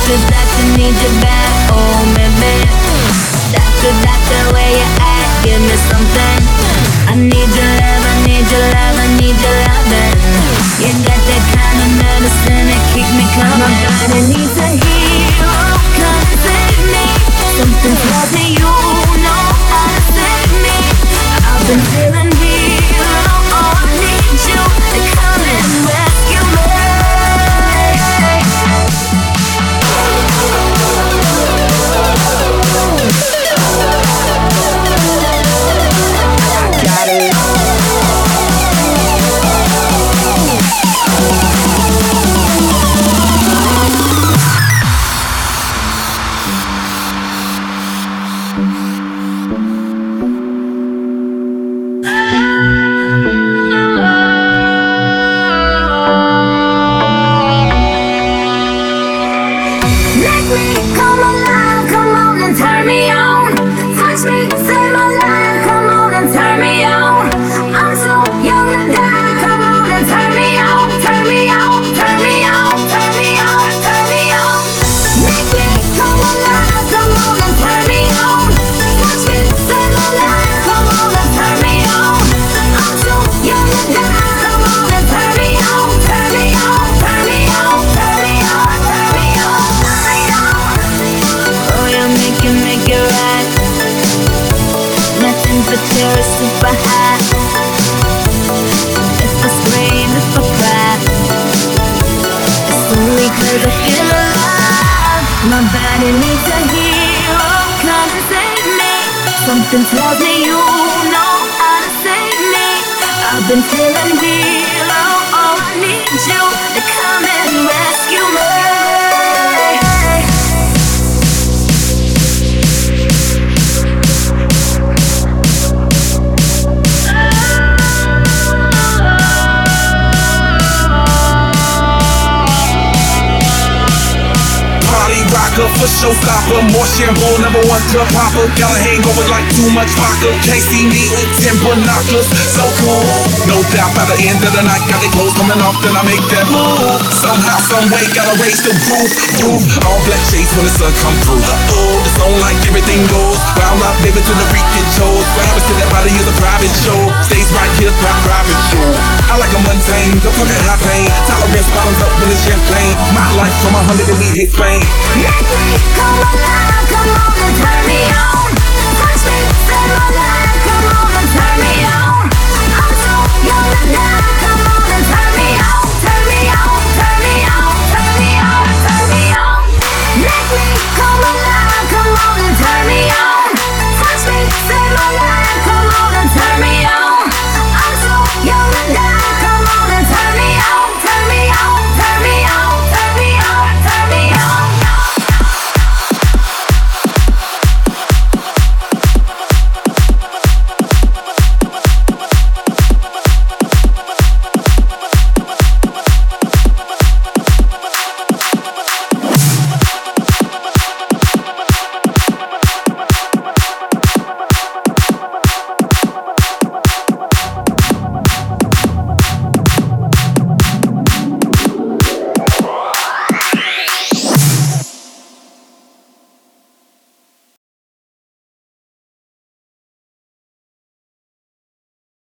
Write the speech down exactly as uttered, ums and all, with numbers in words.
Doctor, doctor, need you back, oh baby. Doctor, doctor, where you at? Give me something. I need your love, I need your love, I need your loving. You got that kind of medicine that keep me coming. My body needs a hero, come and save me. Something tells me you know how to save me. I've been feeling hero, oh I need you to come and rescue me. Got it. Make me come alive, come on and turn me on. Touch me, save my life, come on and turn me on. I'm so young to die, come on and turn me on. Turn me on, turn me on, turn me on, turn me on. Make me come alive, come on and turn me on. Touch me, save my life, come on and turn me on. I'm so young to die, come on and turn me on. Turn me on, turn me on, turn me on, turn me on, turn me on. Oh, you make it, make it right. Nothing but terror, super high. If I scream, if I cry, it's only cause I feel alive. My body needs a hero, come and save me. Something tells me you know how to save me. I've been feeling hero, oh I need you to come and rescue me. Party rocker for showstopper, more shampoo, number one to popper. Got a hangover like too much vodka. Can't see me with ten binoculars, so cool. No doubt by the end of the night, got the clothes coming off, then I make that move. Somehow, someway, gotta raise the roof, roof. All black shades when the sun come through. Oh, it's on like everything goes. Round up, baby, to the freaking shows. What happens to that body is a private show. Stays right here, private, private show. I like a mundane, don't fuck at high pain. Tolerance bottoms up when it's champagne. My life from a hundred and we hit Spain. Make me come alive, come on and turn me on. Touch me, save my life.